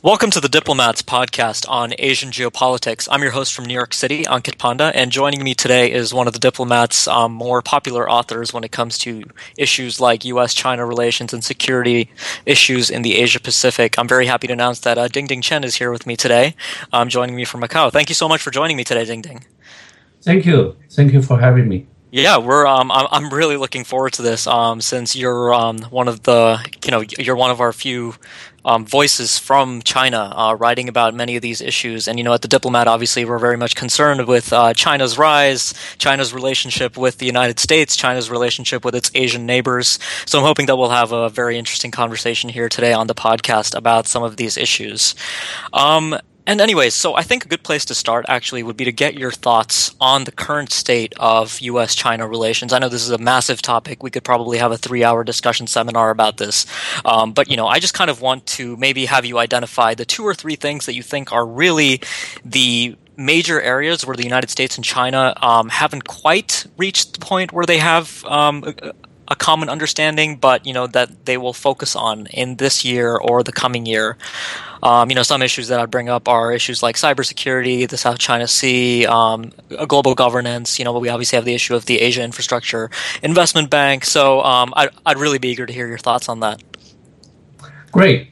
Welcome to the Diplomats podcast on Asian geopolitics. I'm your host from New York City, Ankit Panda, and joining me today is one of the Diplomats' more popular authors when it comes to issues like U.S.-China relations and security issues in the Asia-Pacific. I'm very happy to announce that Dingding Chen is here with me today, joining me from Macau. Thank you so much for joining me today, Dingding. Thank you. Thank you for having me. Yeah, I'm really looking forward to this. Since you're one of the, you're one of our few voices from China, writing about many of these issues. And at the Diplomat, obviously, we're very much concerned with China's rise, China's relationship with the United States, China's relationship with its Asian neighbors. So I'm hoping that we'll have a very interesting conversation here today on the podcast about some of these issues. And anyways, so I think a good place to start actually would be to get your thoughts on the current state of U.S.-China relations. I know this is a massive topic. We could probably have a 3-hour discussion seminar about this. But I just kind of want to maybe have you identify the 2 or 3 things that you think are really the major areas where the United States and China haven't quite reached the point where they have a common understanding, but that they will focus on in this year or the coming year. Some issues that I'd bring up are issues like cybersecurity, the South China Sea, global governance. We obviously have the issue of the Asia Infrastructure Investment Bank. So I'd really be eager to hear your thoughts on that. Great.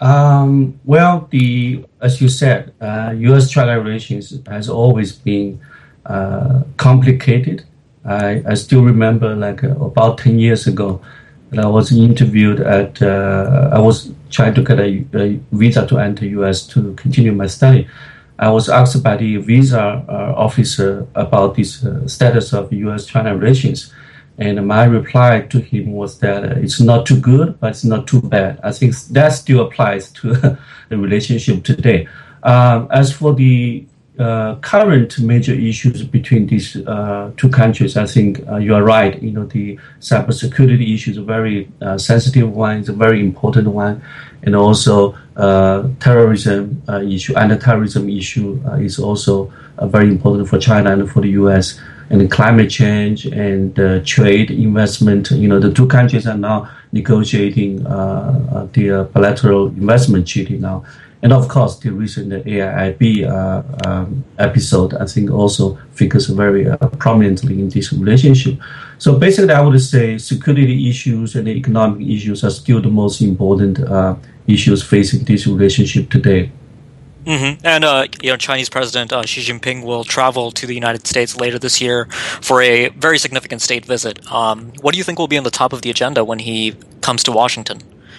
As you said, U.S.-China relations has always been complicated. I still remember about 10 years ago that I was interviewed I was trying to get a visa to enter U.S. to continue my study. I was asked by the visa officer about this status of U.S.-China relations. And my reply to him was that it's not too good, but it's not too bad. I think that still applies to the relationship today. As for the current major issues between these 2 countries, I think you are right. The cybersecurity issue is a very sensitive one. It's a very important one. And also terrorism issue, anti-terrorism issue is also very important for China and for the U.S. And climate change and trade, investment. The 2 countries are now negotiating the bilateral investment treaty now. And of course, the recent AIIB episode, I think, also figures very prominently in this relationship. So basically, I would say security issues and economic issues are still the most important issues facing this relationship today. Mm-hmm. And Chinese President Xi Jinping will travel to the United States later this year for a very significant state visit. What do you think will be on the top of the agenda when he comes to Washington?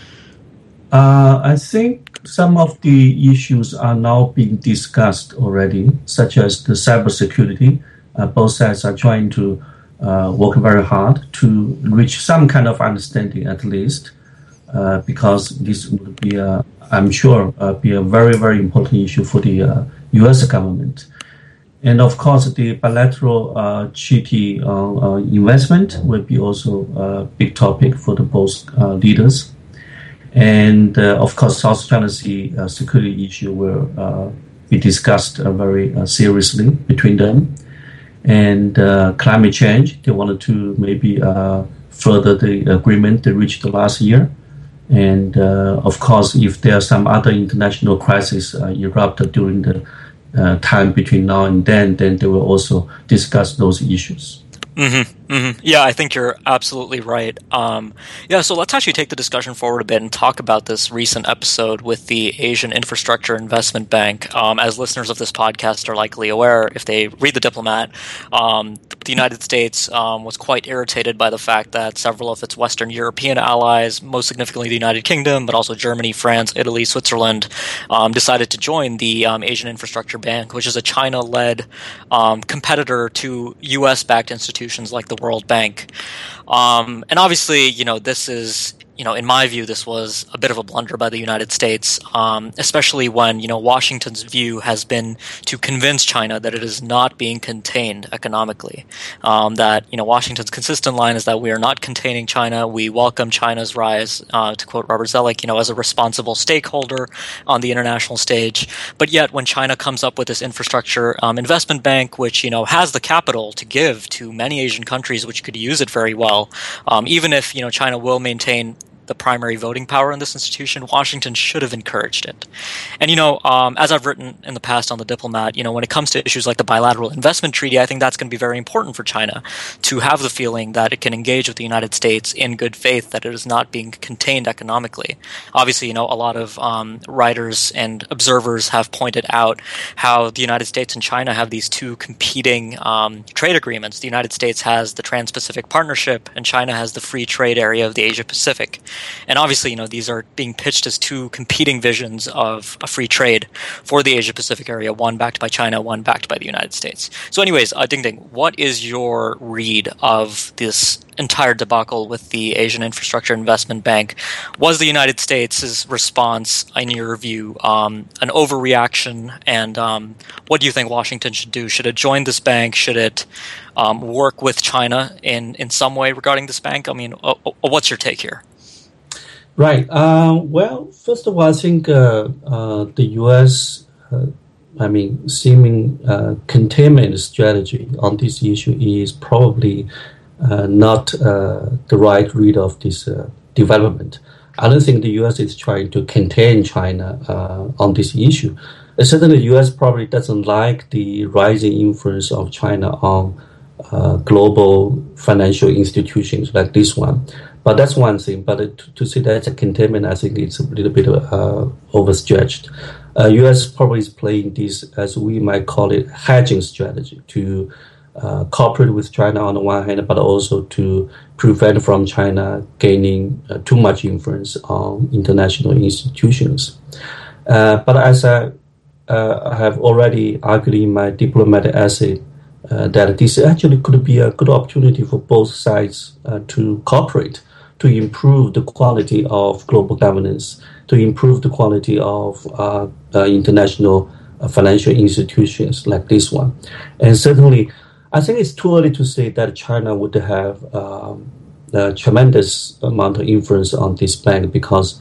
I think some of the issues are now being discussed already, such as the cybersecurity. Both sides are trying to work very hard to reach some kind of understanding, at least, because this would be, I'm sure, be a very, very important issue for the U.S. government. And of course, the bilateral treaty investment will be also a big topic for the both leaders. And of course, South China Sea security issue will be discussed very seriously between them. And climate change, they wanted to maybe further the agreement they reached last year. And of course, if there are some other international crises erupt during the time between now and then they will also discuss those issues. Mm-hmm, mm-hmm. Yeah, I think you're absolutely right. So let's actually take the discussion forward a bit and talk about this recent episode with the Asian Infrastructure Investment Bank. As listeners of this podcast are likely aware, if they read The Diplomat, the United States was quite irritated by the fact that several of its Western European allies, most significantly the United Kingdom, but also Germany, France, Italy, Switzerland, decided to join the Asian Infrastructure Bank, which is a China-led competitor to U.S.-backed institutions like the World Bank. And obviously, this is, in my view, this was a bit of a blunder by the United States, especially when, Washington's view has been to convince China that it is not being contained economically. That, Washington's consistent line is that we are not containing China. We welcome China's rise, to quote Robert Zoellick, as a responsible stakeholder on the international stage. But yet, when China comes up with this infrastructure investment bank, which, has the capital to give to many Asian countries, which could use it very well, even if, China will maintain the primary voting power in this institution, Washington should have encouraged it. And, as I've written in the past on The Diplomat, when it comes to issues like the bilateral investment treaty, I think that's going to be very important for China to have the feeling that it can engage with the United States in good faith, that it is not being contained economically. Obviously, a lot of writers and observers have pointed out how the United States and China have these two competing trade agreements. The United States has the Trans-Pacific Partnership, and China has the Free Trade Area of the Asia-Pacific. And obviously, these are being pitched as two competing visions of a free trade for the Asia-Pacific area, one backed by China, one backed by the United States. So anyways, Ding Ding, what is your read of this entire debacle with the Asian Infrastructure Investment Bank? Was the United States' response, in your view, an overreaction? And what do you think Washington should do? Should it join this bank? Should it work with China in some way regarding this bank? I mean, what's your take here? Right. Well, first of all, I think the U.S. Seeming containment strategy on this issue is probably not the right read of this development. I don't think the U.S. is trying to contain China on this issue. Certainly, the U.S. probably doesn't like the rising influence of China on global financial institutions like this one. But that's one thing. But to say that's a containment, I think it's a little bit overstretched. U.S. probably is playing this, as we might call it, hedging strategy to cooperate with China on the one hand, but also to prevent from China gaining too much influence on international institutions. But as I have already argued in my diplomatic essay, that this actually could be a good opportunity for both sides to cooperate, to improve the quality of global governance, to improve the quality of international financial institutions like this one. And certainly, I think it's too early to say that China would have a tremendous amount of influence on this bank because,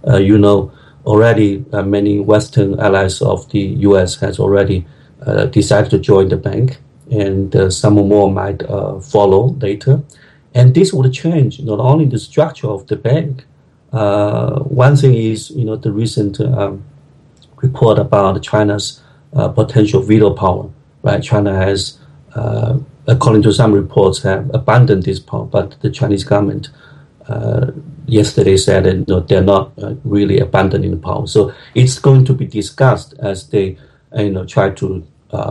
already many Western allies of the U.S. has already decided to join the bank, and some more might follow later. And this would change not only the structure of the bank. One thing is, the recent report about China's potential veto power. Right, China has, according to some reports, have abandoned this power, but the Chinese government yesterday said that they're not really abandoning the power. So it's going to be discussed as they, try to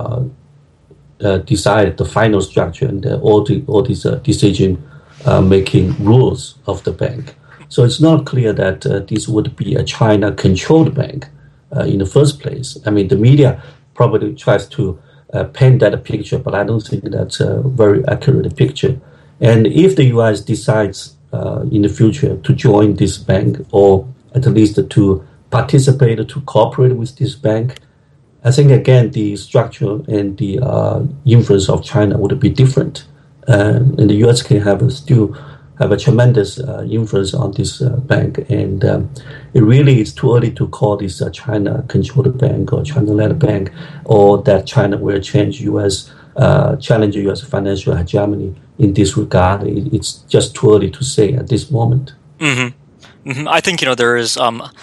decide the final structure and all these decision making rules of the bank. So it's not clear that this would be a China-controlled bank in the first place. I mean, the media probably tries to paint that picture, but I don't think that's a very accurate picture. And if the U.S. decides in the future to join this bank, or at least to participate, to cooperate with this bank, I think, again, the structure and the influence of China would be different. And the U.S. can still have a tremendous influence on this bank. And it really is too early to call this a China-controlled bank or China-led bank, or that China will challenge U.S. financial hegemony in this regard. It's just too early to say at this moment. Mm-hmm. Mm-hmm. I think, there is...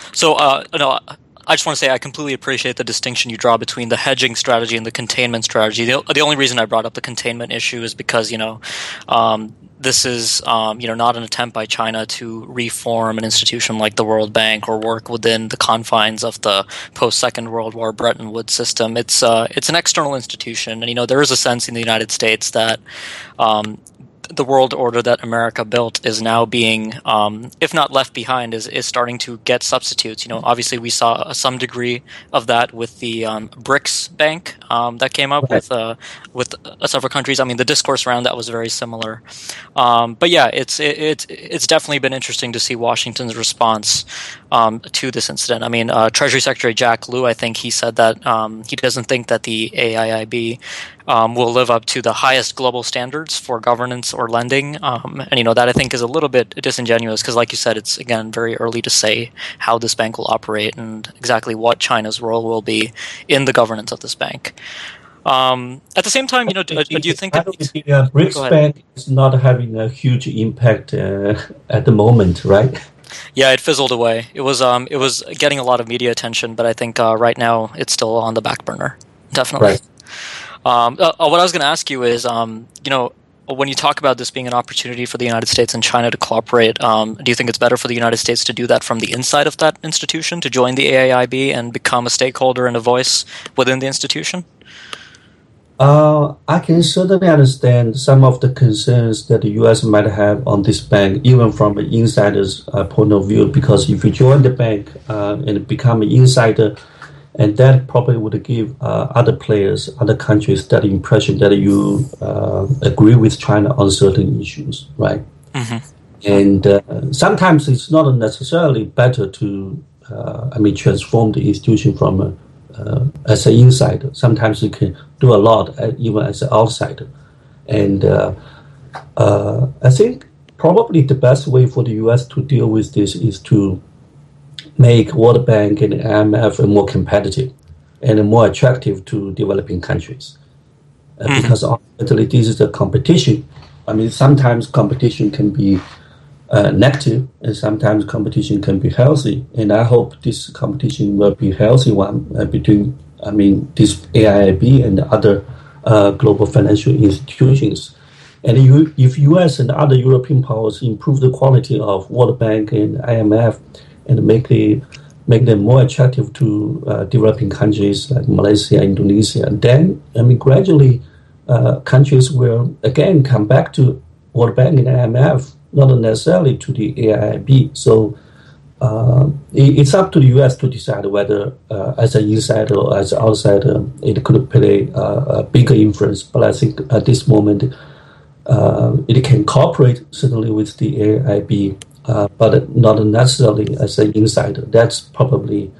I just want to say I completely appreciate the distinction you draw between the hedging strategy and the containment strategy. The only reason I brought up the containment issue is because, this is, not an attempt by China to reform an institution like the World Bank or work within the confines of the post-Second World War Bretton Woods system. It's an external institution, and there is a sense in the United States that the world order that America built is now being, if not left behind, is starting to get substitutes. Obviously we saw some degree of that with the BRICS Bank that came up with several countries. I mean, the discourse around that was very similar. But yeah, it's definitely been interesting to see Washington's response to this incident. I mean, Treasury Secretary Jack Lew, I think he said that he doesn't think that the AIIB will live up to the highest global standards for governance or lending. And that I think is a little bit disingenuous because, like you said, it's, again, very early to say how this bank will operate and exactly what China's role will be in the governance of this bank. At the same time, do you think that the BRICS Bank is not having a huge impact at the moment, right? Yeah, it fizzled away. It was getting a lot of media attention, but I think right now it's still on the back burner. Definitely. Right. What I was going to ask you is, when you talk about this being an opportunity for the United States and China to cooperate, do you think it's better for the United States to do that from the inside of that institution, to join the AIIB and become a stakeholder and a voice within the institution? I can certainly understand some of the concerns that the U.S. might have on this bank, even from an insider's point of view, because if you join the bank and become an insider, and that probably would give other players, other countries, that impression that you agree with China on certain issues, right? Mm-hmm. And sometimes it's not necessarily better to, transform the institution from as an insider. Sometimes you can do a lot even as an outsider. And I think probably the best way for the U.S. to deal with this is to make World Bank and IMF more competitive and more attractive to developing countries. Because ultimately this is a competition. I mean, sometimes competition can be negative, and sometimes competition can be healthy. And I hope this competition will be a healthy one between, this AIIB and other global financial institutions. And if U.S. and other European powers improve the quality of World Bank and IMF and make them more attractive to developing countries like Malaysia, Indonesia, then gradually countries will again come back to World Bank and IMF, not necessarily to the AIIB. So it's up to the U.S. to decide whether, as an insider or as an outsider, it could play a bigger influence. But I think at this moment, it can cooperate certainly with the AIIB, but not necessarily as an insider. That's probably,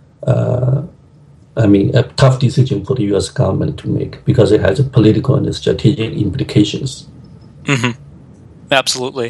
a tough decision for the U.S. government to make because it has political and strategic implications. Mm-hmm. Absolutely.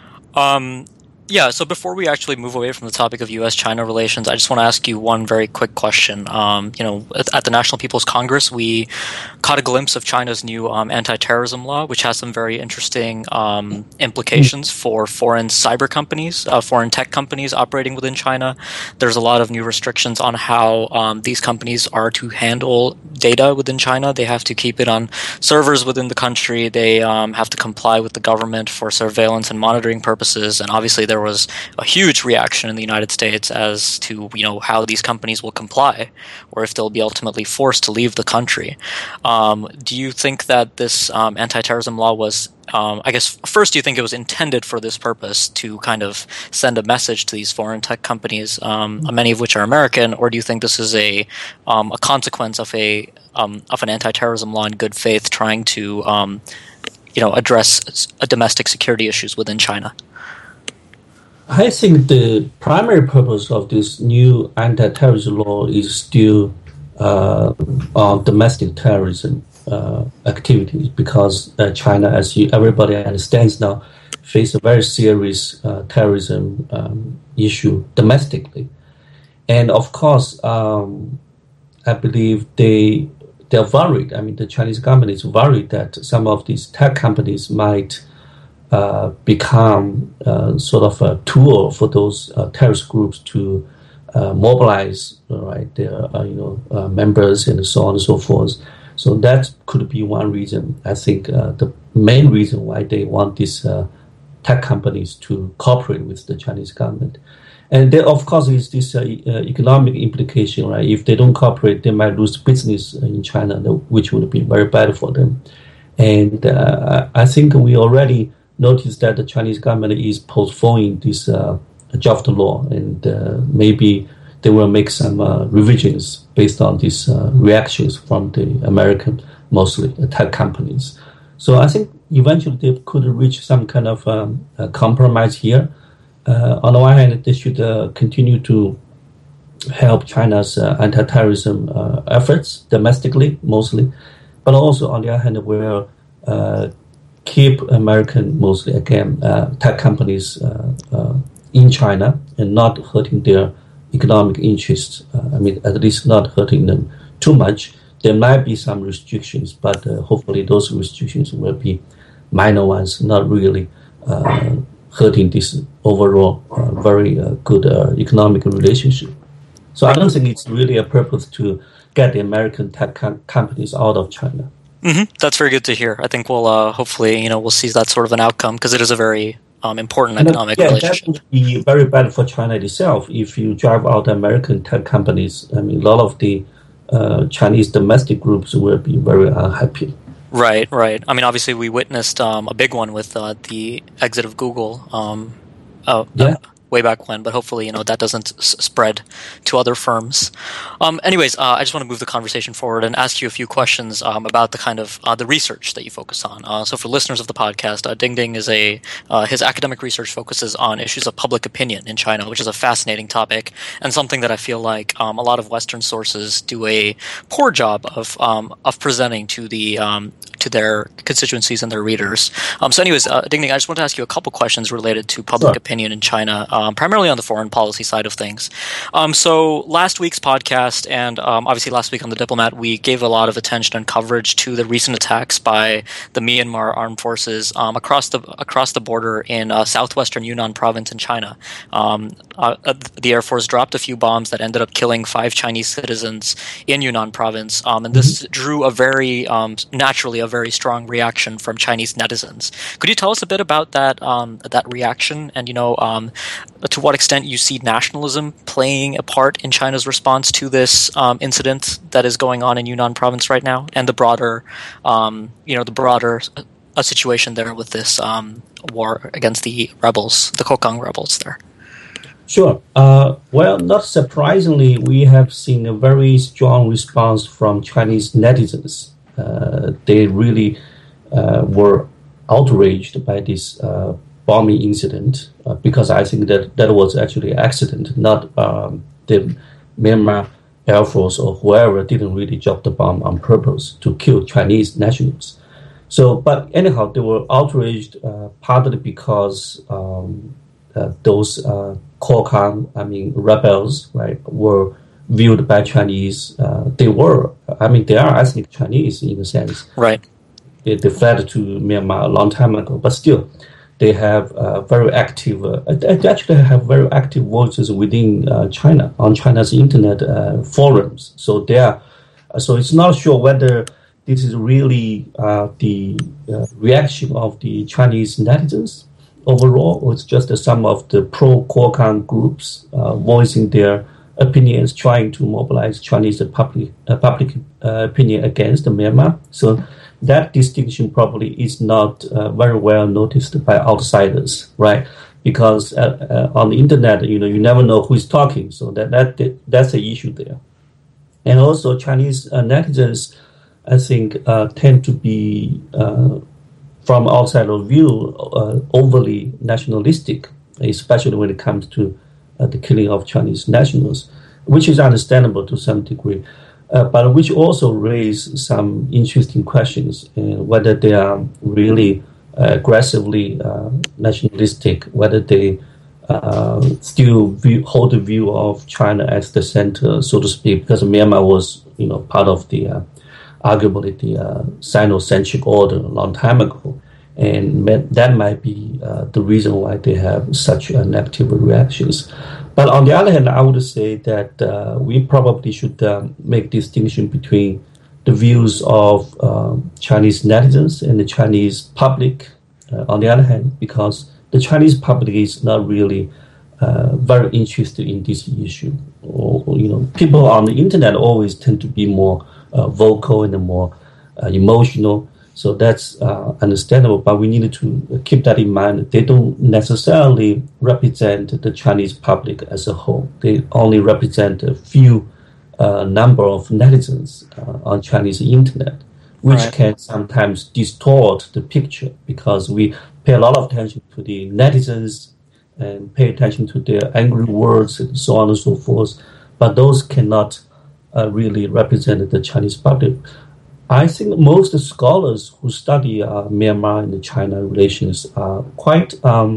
So before we actually move away from the topic of U.S.-China relations, I just want to ask you one very quick question. At the National People's Congress, we caught a glimpse of China's new anti-terrorism law, which has some very interesting implications for foreign cyber companies, foreign tech companies operating within China. There's a lot of new restrictions on how these companies are to handle data within China. They have to keep it on servers within the country. They have to comply with the government for surveillance and monitoring purposes, and obviously there was a huge reaction in the United States as to how these companies will comply, or if they'll be ultimately forced to leave the country. Do you think that this anti-terrorism law was, first, do you think it was intended for this purpose to kind of send a message to these foreign tech companies, many of which are American, or do you think this is a consequence of an anti-terrorism law in good faith trying to address domestic security issues within China? I think the primary purpose of this new anti-terrorism law is still on domestic terrorism activities, because China, as everybody understands now, face a very serious terrorism issue domestically. And of course, I believe they're worried. The Chinese government is worried that some of these tech companies might become sort of a tool for those terrorist groups to mobilize, their members and so on and so forth. So that could be one reason. I think the main reason why they want these tech companies to cooperate with the Chinese government. And there, of course, is this economic implication, right? If they don't cooperate, they might lose business in China, which would be very bad for them. And I think we already noticed that the Chinese government is postponing this draft law, and maybe they will make some revisions based on these reactions from the American, mostly tech companies. So I think eventually they could reach some kind of compromise here. On the one hand, they should continue to help China's anti-terrorism efforts domestically, mostly, but also on the other hand, will keep American, mostly again, tech companies in China and not hurting their economic interests. At least not hurting them too much. There might be some restrictions, but hopefully those restrictions will be minor ones, not really hurting this overall very good economic relationship. So I don't think it's really a purpose to get the American tech companies out of China. Mm-hmm. That's very good to hear. I think we'll hopefully, we'll see that sort of an outcome because it is a very important economic relationship. That would be very bad for China itself if you drive out American tech companies. I mean, a lot of the Chinese domestic groups will be very unhappy. Right. I mean, obviously, we witnessed a big one with the exit of Google way back when, but hopefully, that doesn't spread to other firms. Anyways, I just want to move the conversation forward and ask you a few questions about the kind of the research that you focus on. So for listeners of the podcast, Ding Ding is his academic research focuses on issues of public opinion in China, which is a fascinating topic and something that I feel like a lot of Western sources do a poor job of presenting to their constituencies and their readers. So anyways, Ding Ding, I just want to ask you a couple questions related to public opinion in China, primarily on the foreign policy side of things. So last week's podcast and obviously last week on The Diplomat, we gave a lot of attention and coverage to the recent attacks by the Myanmar armed forces across the border in southwestern Yunnan province in China. The Air Force dropped a few bombs that ended up killing 5 Chinese citizens in Yunnan province, and this drew a very naturally a very strong reaction from Chinese netizens. Could you tell us a bit about that reaction, and to what extent you see nationalism playing a part in China's response to this incident that is going on in Yunnan province right now, and the broader situation there with this war against the rebels, the Kokang rebels there? Sure. Well, not surprisingly, we have seen a very strong response from Chinese netizens. They really were outraged by this bombing incident because I think that was actually an accident, not the Myanmar Air Force or whoever didn't really drop the bomb on purpose to kill Chinese nationals. So, but anyhow, they were outraged partly because those Kokang, rebels, right, were viewed by Chinese. They are ethnic Chinese in a sense. Right. They fled to Myanmar a long time ago, but still, they have very active. They actually have very active voices within China on China's internet forums. So so it's not sure whether this is really the reaction of the Chinese netizens overall, or it's just some of the pro-Kokang groups voicing their opinions, trying to mobilize Chinese public opinion against Myanmar. So that distinction probably is not very well noticed by outsiders, right? Because on the internet, you never know who is talking. So that's the issue there. And also Chinese netizens, I think, tend to be, from outsider view, overly nationalistic, especially when it comes to the killing of Chinese nationals, which is understandable to some degree, but which also raise some interesting questions, whether they are really aggressively nationalistic, whether they still hold the view of China as the center, so to speak, because Myanmar was, part of the arguably the Sino-centric order a long time ago. And that might be the reason why they have such negative reactions. But on the other hand, I would say that we probably should make distinction between the views of Chinese netizens and the Chinese public. On the other hand, because the Chinese public is not really very interested in this issue. Or people on the internet always tend to be more vocal and more emotional. So that's understandable, but we need to keep that in mind. They don't necessarily represent the Chinese public as a whole. They only represent a few number of netizens on Chinese internet, which can sometimes distort the picture because we pay a lot of attention to the netizens and pay attention to their angry words and so on and so forth. But those cannot really represent the Chinese public. I think most scholars who study Myanmar and China relations are quite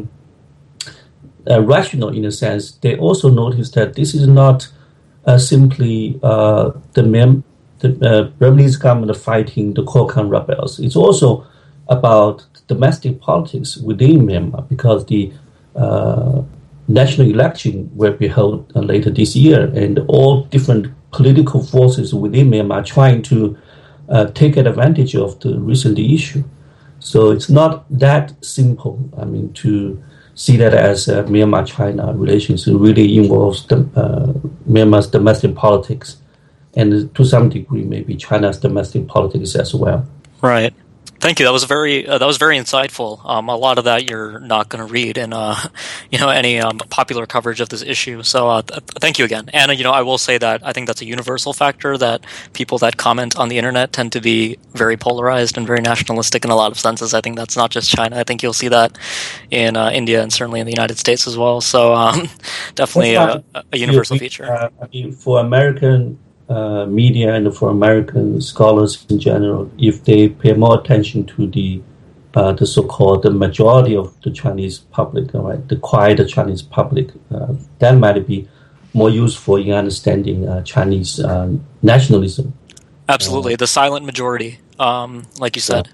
rational in a sense. They also notice that this is not simply the Burmese government fighting the Kokang rebels. It's also about domestic politics within Myanmar because the national election will be held later this year, and all different political forces within Myanmar trying to take advantage of the recent issue. So it's not that simple. I mean, to see that as Myanmar-China relations, it really involves Myanmar's domestic politics, and to some degree, maybe China's domestic politics as well. Right. Thank you. That was very insightful. A lot of that you're not going to read in any popular coverage of this issue. So thank you again. And I will say that I think that's a universal factor, that people that comment on the internet tend to be very polarized and very nationalistic in a lot of senses. I think that's not just China. I think you'll see that in India and certainly in the United States as well. So definitely a universal feature. I mean, for American media and for American scholars in general, if they pay more attention to the so-called the majority of the Chinese public, right, the quiet Chinese public, that might be more useful in understanding Chinese nationalism. Absolutely, the silent majority, like you said.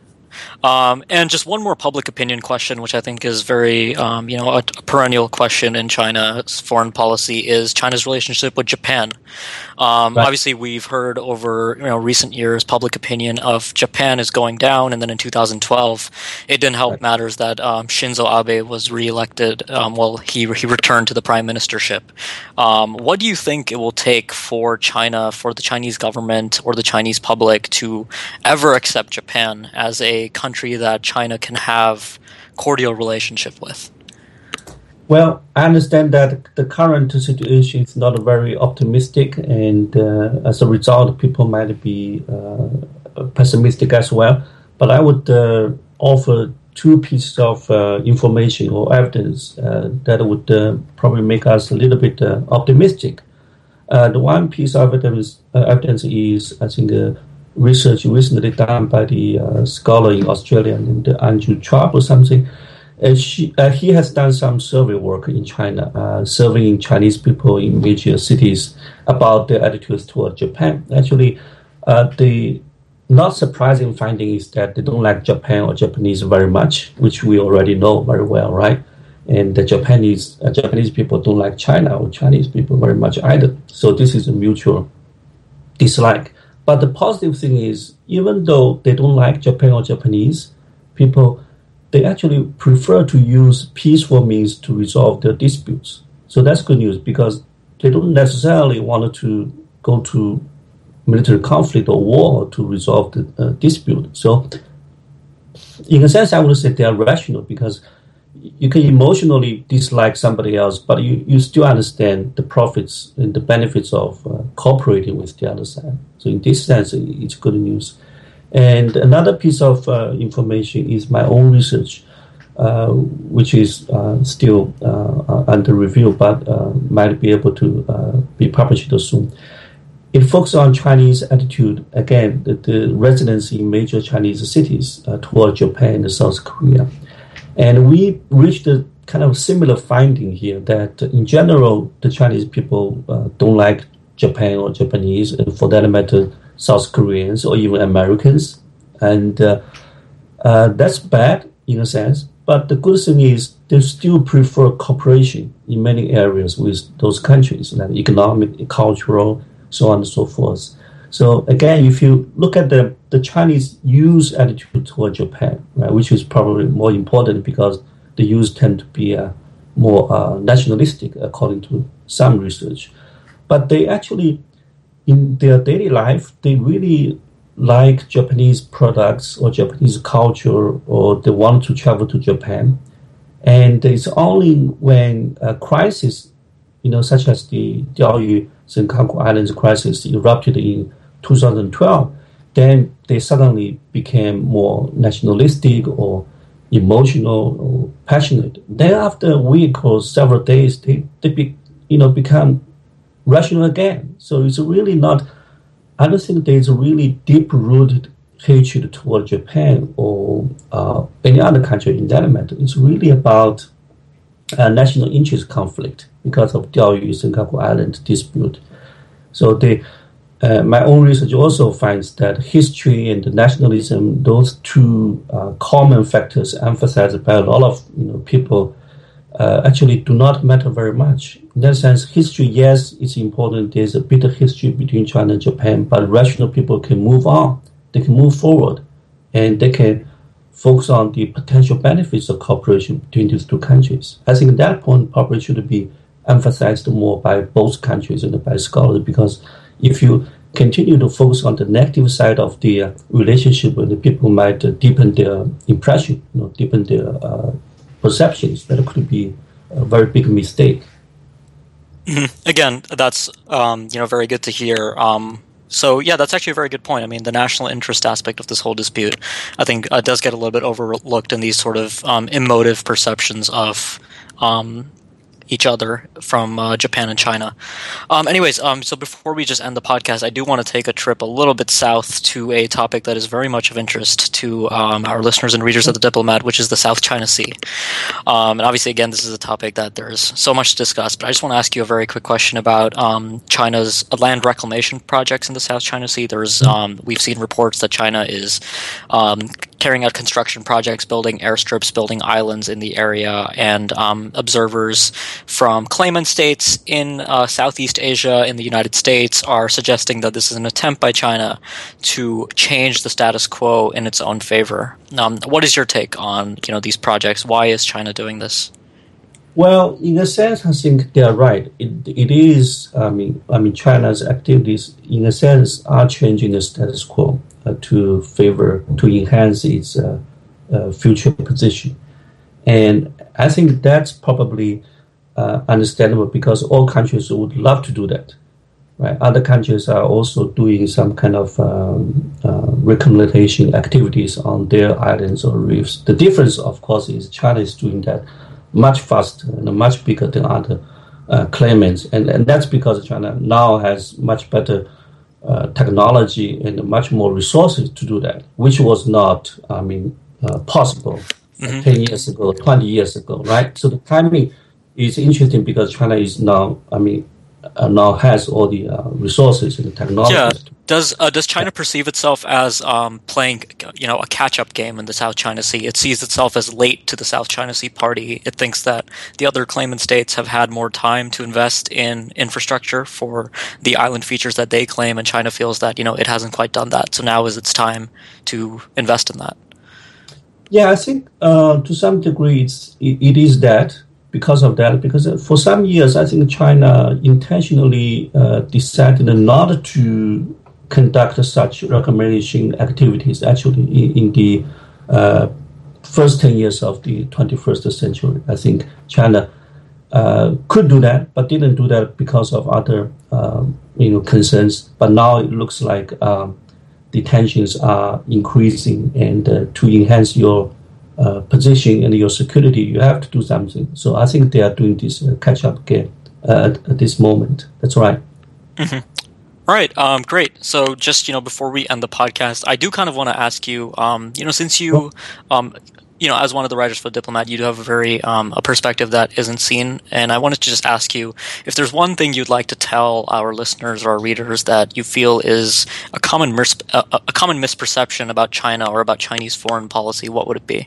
And just one more public opinion question, which I think is very, a perennial question in China's foreign policy, is China's relationship with Japan. Right. Obviously, we've heard over recent years public opinion of Japan is going down, and then in 2012, it didn't help matters that Shinzo Abe was reelected. He returned to the prime ministership. What do you think it will take for China, for the Chinese government or the Chinese public to ever accept Japan as a country that China can have cordial relationship with? Well, I understand that the current situation is not very optimistic, and as a result, people might be pessimistic as well. But I would offer two pieces of information or evidence that would probably make us a little bit optimistic. The one piece of evidence is, I think, research recently done by the scholar in Australia named Andrew Trapp or something. He has done some survey work in China, surveying Chinese people in major cities about their attitudes toward Japan. Actually, the not surprising finding is that they don't like Japan or Japanese very much, which we already know very well, right? And the Japanese people don't like China or Chinese people very much either. So this is a mutual dislike. But the positive thing is, even though they don't like Japan or Japanese people, they actually prefer to use peaceful means to resolve their disputes. So that's good news, because they don't necessarily want to go to military conflict or war to resolve the dispute. So in a sense, I would say they are rational, because you can emotionally dislike somebody else, but you still understand the profits and the benefits of cooperating with the other side. So in this sense, it's good news. And another piece of information is my own research, which is still under review, but might be able to be published soon. It focuses on Chinese attitude, again, the residency in major Chinese cities toward Japan and South Korea. And we reached a kind of similar finding here, that in general, the Chinese people don't like Japan or Japanese, and for that matter, South Koreans or even Americans. And that's bad in a sense. But the good thing is they still prefer cooperation in many areas with those countries, like economic, cultural, so on and so forth. So again, if you look at the Chinese youth attitude toward Japan, right, which is probably more important because the youth tend to be more nationalistic, according to some research. But they actually, in their daily life, they really like Japanese products or Japanese culture, or they want to travel to Japan. And it's only when a crisis, such as the Diaoyu Senkaku Islands crisis erupted in 2012, then they suddenly became more nationalistic or emotional or passionate. Then after a week or several days, they become rational again. So it's really not, I don't think there's a really deep-rooted hatred toward Japan or any other country in that matter. It's really about a national interest conflict because of Diaoyu Senkaku Island dispute. So my own research also finds that history and nationalism, those two common factors emphasized by a lot of people actually do not matter very much. In that sense, history, yes, it's important. There's a bit of history between China and Japan, but rational people can move on. They can move forward, and they can focus on the potential benefits of cooperation between these two countries. I think at that point, probably should be emphasized more by both countries and by scholars, because if you continue to focus on the negative side of the relationship, and the people might deepen their impression, deepen their perceptions, that could be a very big mistake. Again, that's very good to hear. So yeah, that's actually a very good point. I mean, the national interest aspect of this whole dispute, I think, does get a little bit overlooked in these sort of emotive perceptions of each other from Japan and China. So before we just end the podcast, I do want to take a trip a little bit south to a topic that is very much of interest to our listeners and readers of The Diplomat, which is the South China Sea. And obviously, again, this is a topic that there's so much to discuss, but I just want to ask you a very quick question about China's land reclamation projects in the South China Sea. We've seen reports that China is carrying out construction projects, building airstrips, building islands in the area, and observers from claimant states in Southeast Asia, in the United States, are suggesting that this is an attempt by China to change the status quo in its own favor. What is your take on these projects? Why is China doing this? Well, in a sense, I think they are right. It is. I mean, China's activities, in a sense, are changing the status quo to enhance its future position, and I think that's probably understandable, because all countries would love to do that. Right? Other countries are also doing some kind of reclamation activities on their islands or reefs. The difference, of course, is China is doing that much faster and much bigger than other claimants. And that's because China now has much better technology and much more resources to do that, which was not, possible 10 years ago, 20 years ago, right? So the timing is interesting, because China is now, now has all the resources and the technology. Yeah. Does China perceive itself as playing, a catch-up game in the South China Sea? It sees itself as late to the South China Sea party. It thinks that the other claimant states have had more time to invest in infrastructure for the island features that they claim, and China feels that it hasn't quite done that. So now is its time to invest in that. Yeah, I think to some degree it is that. Because for some years, I think China intentionally decided not to conduct such reclamation activities, actually, in the first 10 years of the 21st century. I think China could do that, but didn't do that because of other concerns. But now it looks like the tensions are increasing, and to enhance your position and your security, you have to do something. So I think they are doing this catch-up game at this moment. That's right. Mm-hmm. All right, great. So just, before we end the podcast, I do kind of want to ask you, since you, as one of the writers for Diplomat, you do have a very a perspective that isn't seen, and I wanted to just ask you if there's one thing you'd like to tell our listeners or our readers that you feel is a common misperception about China or about Chinese foreign policy, what would it be?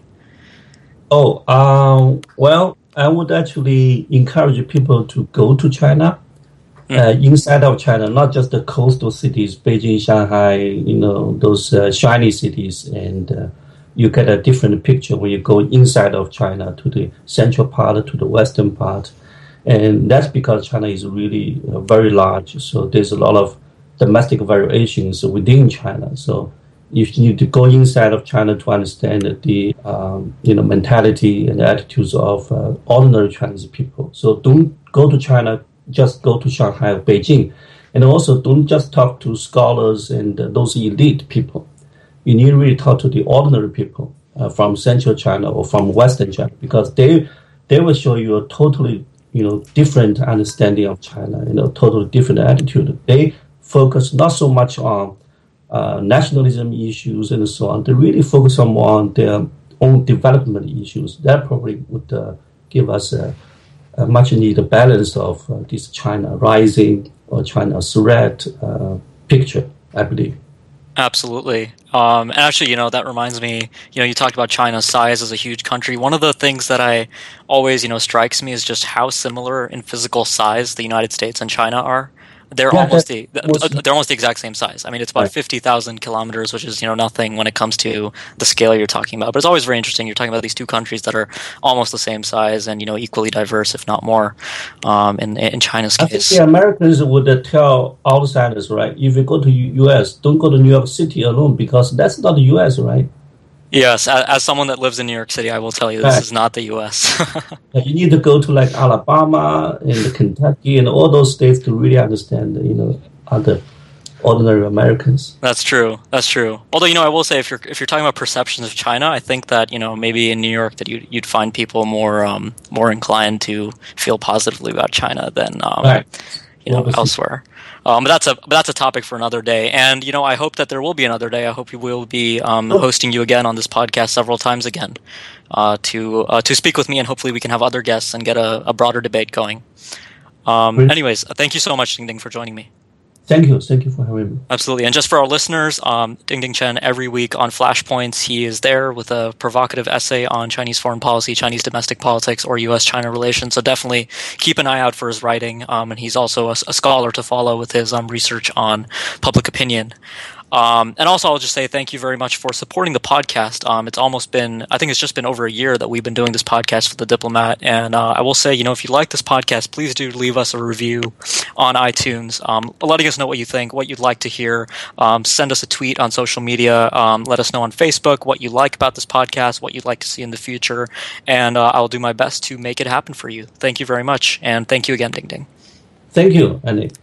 Well, I would actually encourage people to go to China, inside of China, not just the coastal cities, Beijing, Shanghai, those shiny cities, and you get a different picture when you go inside of China to the central part, to the western part. And that's because China is really very large, so there's a lot of domestic variations within China. So you need to go inside of China to understand the mentality and attitudes of ordinary Chinese people. So don't go to China, just go to Shanghai or Beijing. And also don't just talk to scholars and those elite people. You need to really talk to the ordinary people from central China or from western China, because they will show you a totally different understanding of China, totally different attitude. They focus not so much on nationalism issues and so on. They really focus more on their own development issues. That probably would give us a much needed balance of this China rising or China threat picture, I believe. Absolutely. And actually, that reminds me, you talked about China's size as a huge country. One of the things that I always, strikes me is just how similar in physical size the United States and China are. They're Yeah, that almost was they're almost the exact same size. I mean, it's about right. 50,000 kilometers, which is, nothing when it comes to the scale you're talking about. But it's always very interesting. You're talking about these two countries that are almost the same size and, equally diverse, if not more, in China's I think case. the Americans would tell outsiders, right? If you go to U.S., don't go to New York City alone because that's not the U.S., right? Yes, as someone that lives in New York City, I will tell you this Right. is not the U.S. You need to go to like Alabama and Kentucky and all those states to really understand, other ordinary Americans. That's true. That's true. Although, I will say if you're talking about perceptions of China, I think that maybe in New York that you'd find people more inclined to feel positively about China than Right. Obviously. elsewhere. But that's a topic for another day. And I hope that there will be another day. I hope we will be hosting you again on this podcast several times again to speak with me, and hopefully we can have other guests and get a broader debate going. Anyways, thank you so much, Ding Ding, for joining me. Thank you. Thank you for having me. Absolutely. And just for our listeners, Ding Ding Chen, every week on Flashpoints, he is there with a provocative essay on Chinese foreign policy, Chinese domestic politics, or U.S.-China relations. So definitely keep an eye out for his writing. And he's also a scholar to follow with his research on public opinion. And also, I'll just say thank you very much for supporting the podcast. I think it's just been over a year that we've been doing this podcast for The Diplomat. And I will say, if you like this podcast, please do leave us a review on iTunes, letting us know what you think, what you'd like to hear. Send us a tweet on social media. Let us know on Facebook what you like about this podcast, what you'd like to see in the future. And I'll do my best to make it happen for you. Thank you very much. And thank you again, Ding Ding. Thank you, Andy.